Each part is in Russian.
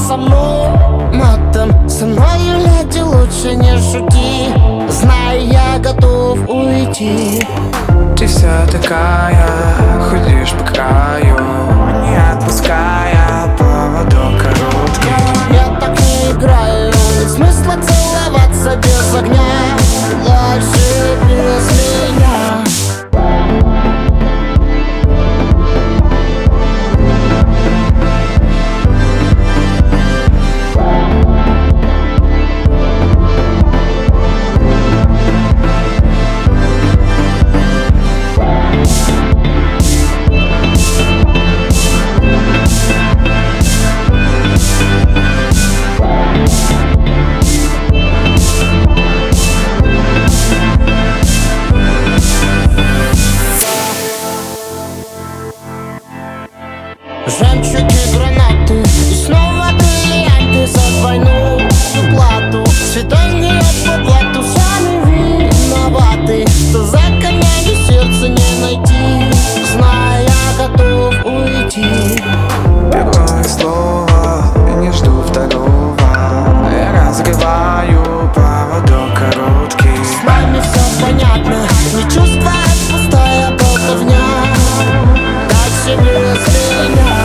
со мной матом. Со мною, леди, лучше не шути. Знаю, я готов уйти. Ты вся такая, ходишь по краю, не отпуская, поводок короткий. Я так не играю, нет смысла целоваться без огня. Дальше без меня. Жемчуги, гранаты и снова бриллианты за двойную плату. Свидание по блату, сами виноваты, что за камнями сердце не найти. Зная, я готов уйти. Первое слово, я не жду второго. Я разрываю, поводок короткий. С нами все понятно, не чувствует пустая болтовня. Дальше без меня.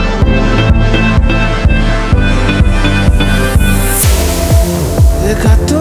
Ты готов